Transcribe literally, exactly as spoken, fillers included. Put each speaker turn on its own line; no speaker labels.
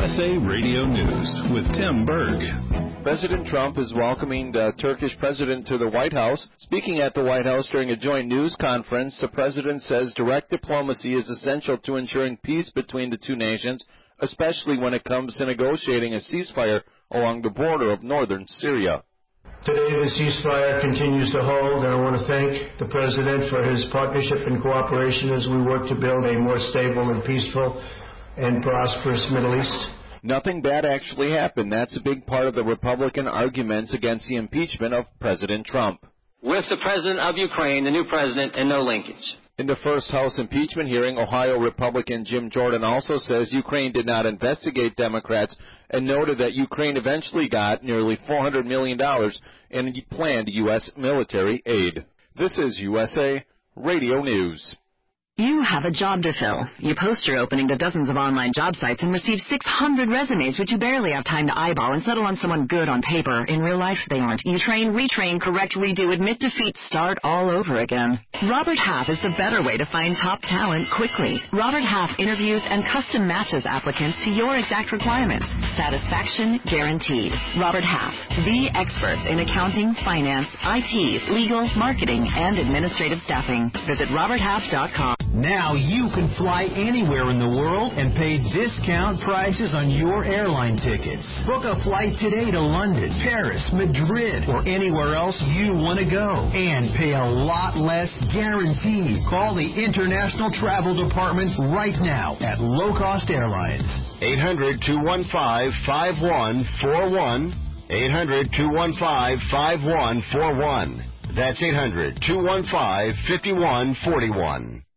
S A Radio News with Tim Berg.
President Trump is welcoming the Turkish president to the White House. Speaking at the White House during a joint news conference, the president says direct diplomacy is essential to ensuring peace between the two nations, especially when it comes to negotiating a ceasefire along the border of northern Syria.
Today, the ceasefire continues to hold, and I want to thank the President for his partnership and cooperation as we work to build a more stable and peaceful and prosperous Middle East.
Nothing bad actually happened. That's a big part of the Republican arguments against the impeachment of President Trump.
With the President of Ukraine, the new president, and no linkage.
In the first House impeachment hearing, Ohio Republican Jim Jordan also says Ukraine did not investigate Democrats and noted that Ukraine eventually got nearly four hundred million dollars in planned U S military aid. This is U S A Radio News.
You have a job to fill. You post your opening to dozens of online job sites and receive six hundred resumes, which you barely have time to eyeball and settle on someone good on paper. In real life, they aren't. You train, retrain, correct, redo, admit defeat, start all over again. Robert Half is the better way to find top talent quickly. Robert Half interviews and custom matches applicants to your exact requirements. Satisfaction guaranteed. Robert Half, the experts in accounting, finance, I T, legal, marketing, and administrative staffing. Visit robert half dot com.
Now you can fly anywhere in the world and pay discount prices on your airline tickets. Book a flight today to London, Paris, Madrid, or anywhere else you want to go. And pay a lot less guaranteed. Call the International Travel Department right now at Low Cost Airlines.
eight hundred, two one five, five one four one. eight hundred, two one five, five one four one. That's eight hundred, two one five, five one four one.